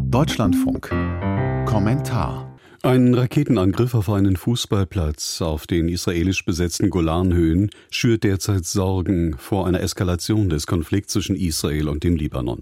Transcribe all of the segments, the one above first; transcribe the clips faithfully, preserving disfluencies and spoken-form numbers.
Deutschlandfunk. Kommentar. Ein Raketenangriff auf einen Fußballplatz auf den israelisch besetzten Golanhöhen schürt derzeit Sorgen vor einer Eskalation des Konflikts zwischen Israel und dem Libanon.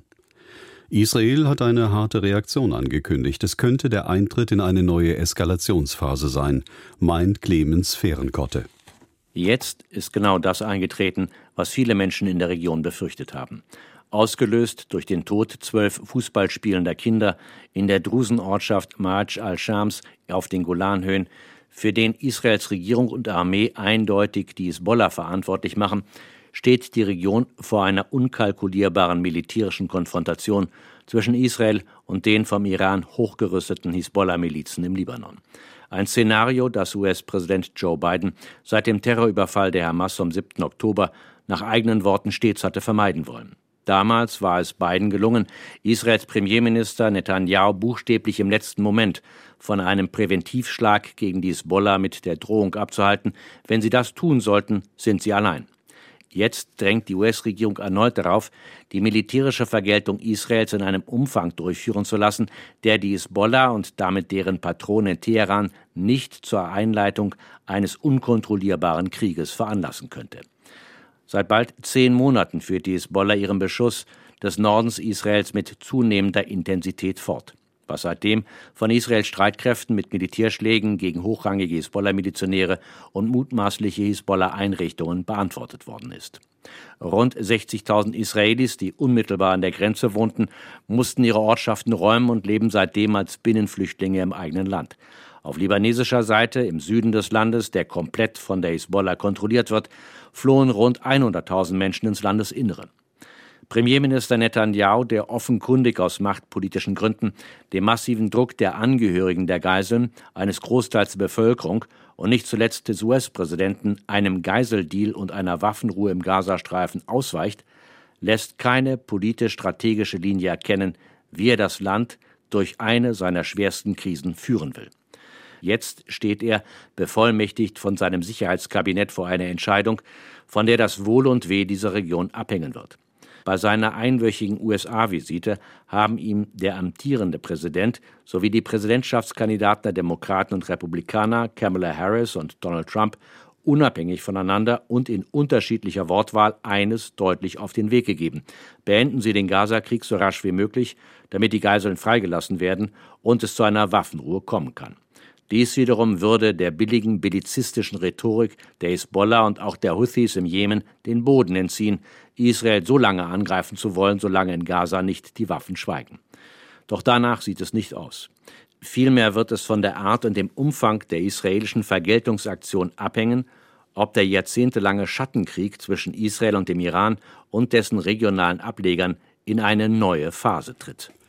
Israel hat eine harte Reaktion angekündigt. Es könnte der Eintritt in eine neue Eskalationsphase sein, meint Clemens Fehrenkotte. Jetzt ist genau das eingetreten, was viele Menschen in der Region befürchtet haben. Ausgelöst durch den Tod zwölf fußballspielender Kinder in der Drusenortschaft Ma'aj al-Shams auf den Golanhöhen, für den Israels Regierung und Armee eindeutig die Hisbollah verantwortlich machen, steht die Region vor einer unkalkulierbaren militärischen Konfrontation zwischen Israel und den vom Iran hochgerüsteten Hisbollah-Milizen im Libanon. Ein Szenario, das U S-Präsident Joe Biden seit dem Terrorüberfall der Hamas vom siebten Oktober nach eigenen Worten stets hatte vermeiden wollen. Damals war es Biden gelungen, Israels Premierminister Netanyahu buchstäblich im letzten Moment von einem Präventivschlag gegen die Hisbollah mit der Drohung abzuhalten: Wenn sie das tun sollten, sind sie allein. Jetzt drängt die U S-Regierung erneut darauf, die militärische Vergeltung Israels in einem Umfang durchführen zu lassen, der die Hisbollah und damit deren Patrone in Teheran nicht zur Einleitung eines unkontrollierbaren Krieges veranlassen könnte. Seit bald zehn Monaten führt die Hisbollah ihren Beschuss des Nordens Israels mit zunehmender Intensität fort, was seitdem von Israels Streitkräften mit Militärschlägen gegen hochrangige Hisbollah-Milizionäre und mutmaßliche Hisbollah-Einrichtungen beantwortet worden ist. Rund sechzigtausend Israelis, die unmittelbar an der Grenze wohnten, mussten ihre Ortschaften räumen und leben seitdem als Binnenflüchtlinge im eigenen Land. Auf libanesischer Seite, im Süden des Landes, der komplett von der Hisbollah kontrolliert wird, flohen rund hunderttausend Menschen ins Landesinnere. Premierminister Netanyahu, der offenkundig aus machtpolitischen Gründen dem massiven Druck der Angehörigen der Geiseln, eines Großteils der Bevölkerung und nicht zuletzt des U S-Präsidenten einem Geiseldeal und einer Waffenruhe im Gazastreifen ausweicht, lässt keine politisch-strategische Linie erkennen, wie er das Land durch eine seiner schwersten Krisen führen will. Jetzt steht er, bevollmächtigt von seinem Sicherheitskabinett, vor einer Entscheidung, von der das Wohl und Weh dieser Region abhängen wird. Bei seiner einwöchigen U S A-Visite haben ihm der amtierende Präsident sowie die Präsidentschaftskandidaten der Demokraten und Republikaner Kamala Harris und Donald Trump unabhängig voneinander und in unterschiedlicher Wortwahl eines deutlich auf den Weg gegeben: Beenden Sie den Gaza-Krieg so rasch wie möglich, damit die Geiseln freigelassen werden und es zu einer Waffenruhe kommen kann. Dies wiederum würde der billigen bellizistischen Rhetorik der Hisbollah und auch der Houthis im Jemen den Boden entziehen, Israel so lange angreifen zu wollen, solange in Gaza nicht die Waffen schweigen. Doch danach sieht es nicht aus. Vielmehr wird es von der Art und dem Umfang der israelischen Vergeltungsaktion abhängen, ob der jahrzehntelange Schattenkrieg zwischen Israel und dem Iran und dessen regionalen Ablegern in eine neue Phase tritt.